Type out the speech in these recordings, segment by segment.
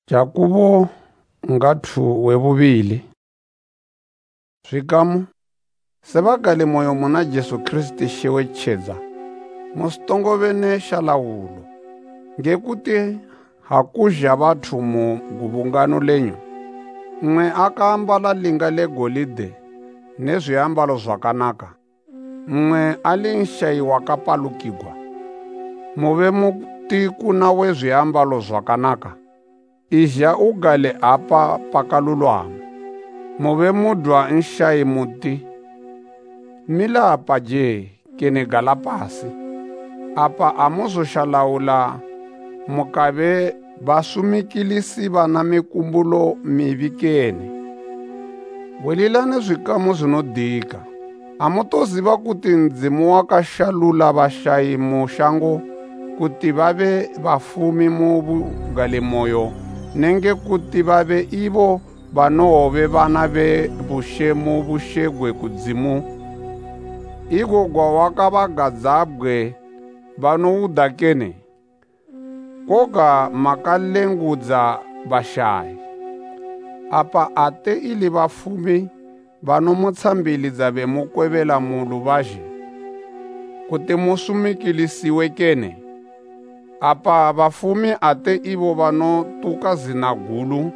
Jakubo ngathu wevuvili. Swikamu sevakale moyo muna Jesu Kristi xewetshedza musitongovene xalawulo ngekuti hakuzha vathu mu guvungano lenyu mwe akaambala linga le golide nezviambalo zvakanaka mwe ali nxayi wakapalukigwa muve muti kuna wezviambalo zvakanaka izha ugale apa pakalulwama muve mudwa nxayi muti mila apa je kene gala pasi apa amuzoxalawula mukave vasumikilisi vana mikumbulo mivi kene welilani zwikamu zinodika amutoziva kuti ndzimu wakaxalula vaxayi mu xango kuti vave vafumi mu vugalemoyo nenge kuti vave ivo vanohove vana ve vuxemu vuxegwe kudzimu igogwa wakavagadzabwe vanouda kene koga makalengudza vaxayi apa ate ili vafumi vanomutsambilidza vemukwevela mulu vaje kuti musumikilisiwe kene apa vafumi ate ivo vanotuka zina gulu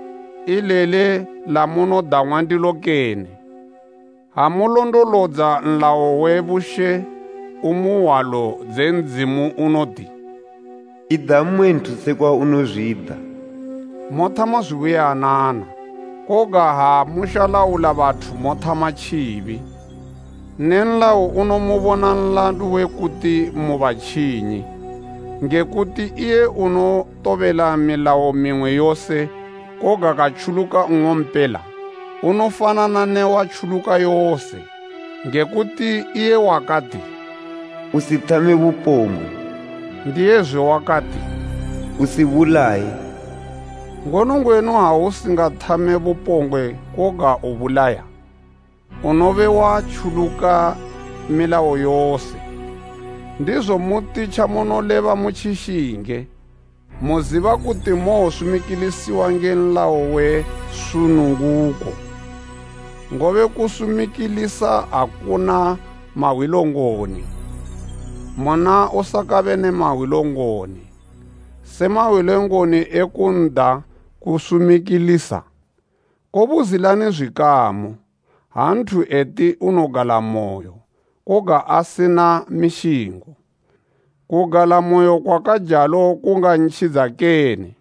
ilele lamunodan'wa ndilo kene hamulondolodza nlawo wevuxe umuwalo dzendzimu unoti ida mwentu sekwa unozvida mothama zvivuyanana koga hamuxalawula vathu mothama chivi nenlawo unomuvona nlandu wekuti muvachinyi ngekuti iye unotovela milawo mimwe yose koga kachuluka ng'ompela unofanana newachuluka yose ngekuti iye wakati usithame vupomwe ndiyezve wakati usivulaye ngonongwenu hausingathame vupongwe koga uvulaya unove wachuluka milawo yose ndizvo muticha munoleva muchixinge muziva kuti mohosumikilisiwa ngenlawo wesununguko ngove kusumikilisa hakuna mawilongoni mona usakave ne mawilongoni semawilongoni ekunda kusumikilisa kovuzilani zwikamu hanthu eti unogala moyo koga asina mixingo kugala moyo kwakajalo kunganchidza kene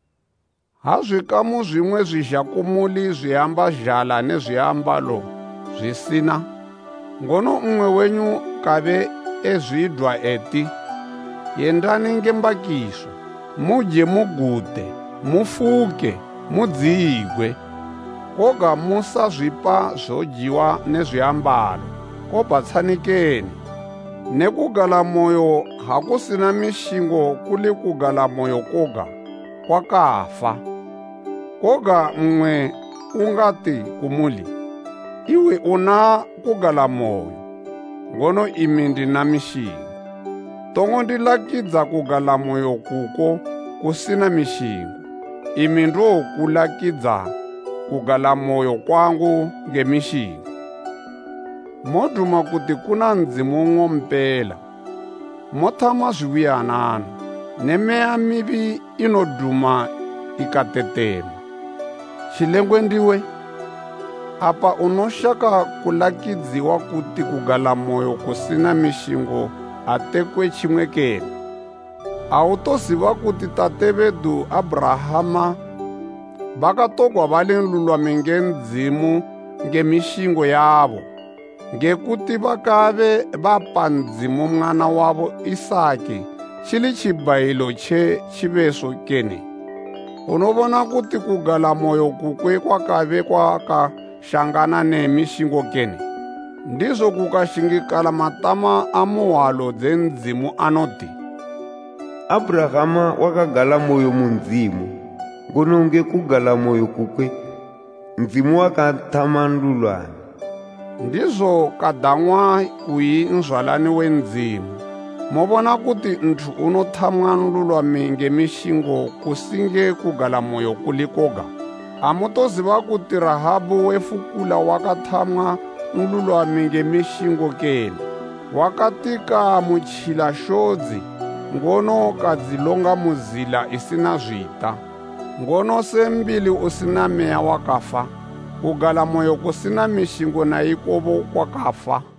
hazvikamu zvimwe zvizhakumuli zviamba zhala nezviambalo zvisina ngono umwe wenyu kave ezvidwa eti yendani ngembakiso muje mugude mufuke mudziyigwe koga musazvipa zvodyiwa nezviambalo kobatsani kene nekugala moyo hakusina mishingo kuli kugala moyo koga kwakafa koga mwe ungati kumuli iwe una kugala moyo ngono imi ndina mishingo tongo ndilakidza kugala moyo kuko kusina mishingo imi ndo kulakidza kugala moyo kwangu ngemishingo moduma kuti kuna ndzimu ng'ompela mothama zvivuyanana nemeya mivi inoduma ikatetema xilengwe ndiwe apa unoxaka kulakidziwa kuti kugala moyo kusina mishingo atekwe chimwe kene autoziva kuti tate vedu Abrahama vakatogwa vali nlulwami ngendzimu ngemishingo yavo ngekuti vakave vapa ndzimu mwana wavo Isaki chili chibhayilo chiveso kene unovona kuti kugala moyo kukwe kwakave kwakaxangana nemishingo kene ndizvo kukaxingikala matama amuhalo dzendzimu anoti Abrahama wakagala moyo mundzimu ngononge kugala moyo kukwe ndzimu wakathama nlulwani ndizvo kadan'wa kuyi nzwalani wendzimu mobona kuti nthu unothamwa nlulwami ngemishingo kusinge kugala moyo kulikoga. Amutoziva kuti Rahabu wefukula wakathamwa nlulwami ngemishingo kene. Wakatika muchila shodzi, ngono kadzilonga muzila isina zwita. Ngono sembili usina meya wakafa, kugala moyo kusina mishingo na ikovo kwakafa.